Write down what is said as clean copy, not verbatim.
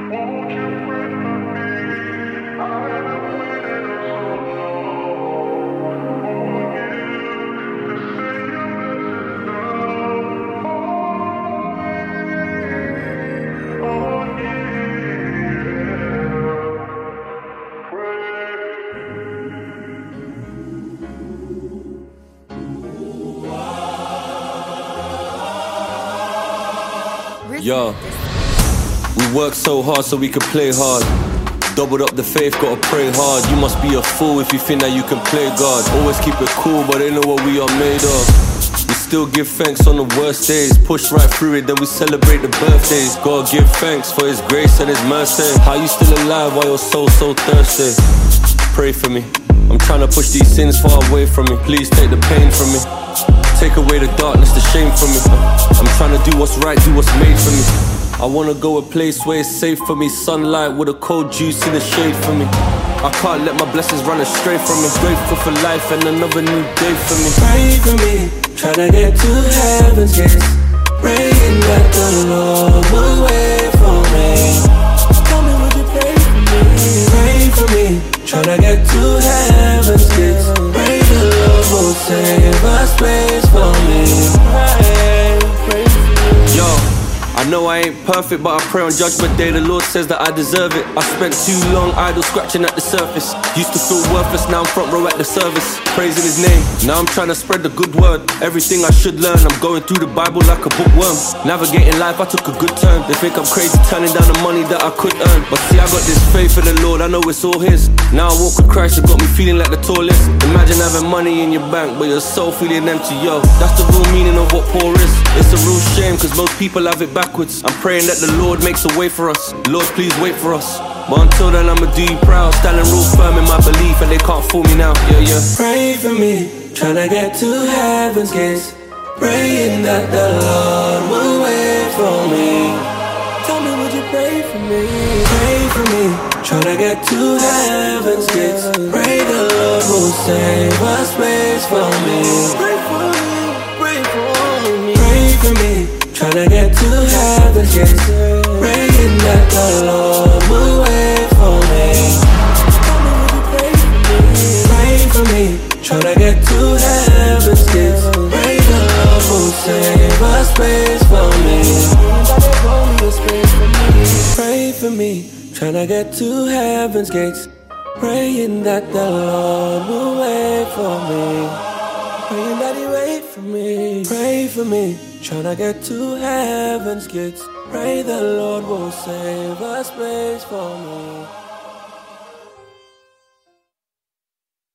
Yo, we work so hard so we can play hard. Doubled up the faith, gotta pray hard. You must be a fool if you think that you can play God. Always keep it cool, but they know what we are made of. We still give thanks on the worst days. Push right through it, then we celebrate the birthdays. Gotta give thanks for His grace and His mercy. How you still alive while your soul so thirsty? Pray for me, I'm trying to push these sins far away from me. Please take the pain from me. Take away the darkness, the shame from me. I'm trying to do what's right, do what's made for me. I wanna go a place where it's safe for me. Sunlight with a cold juice in the shade for me. I can't let my blessings run astray from me. Grateful for life and another new day for me. Pray for me, tryna get to heaven's gates. Praying that the Lord will wait for me. Tell me, would you pray for me? Pray for me, tryna get to heaven's gates. Pray the Lord will save a space for me. Pray for me. Yo, I know I ain't perfect, but I pray on Judgment Day. The Lord says that I deserve it. I spent too long idle scratching at the surface. Used to feel worthless, now I'm front row at the service, praising His name. Now I'm trying to spread the good word. Everything I should learn, I'm going through the Bible like a bookworm. Navigating life, I took a good turn. They think I'm crazy, turning down the money that I could earn. But see, I got this faith in the Lord, I know it's all His. Now I walk with Christ, it got me feeling like the tallest. Imagine having money in your bank, but your soul feeling empty, yo. That's the real meaning of what poor is. It's a real shame, cause most people have it backwards. I'm praying that the Lord makes a way for us. Lord, please wait for us. But until then, I'ma do You proud. Standing real firm in my belief, and they can't fool me now, yeah, yeah. Pray for me, tryna get to heaven's gates. Praying that the Lord will wait for me. Tell me, would you pray for me? Pray for me, tryna get to heaven's gates. Pray the Lord will save a space for me. Pray for me, pray for me. Pray for me, tryna get to heaven's gates. Praying that the Lord will wait for me. Tell me, would you pray for me? Pray for me, tryna get to heaven's gates. Pray the Lord will save a space for me. Pray for me, tryna get to heaven's gates. Praying that the Lord will wait for me. Praying that He wait for me. Pray for me, tryna get to heaven's gates. Pray the Lord will save a space for me.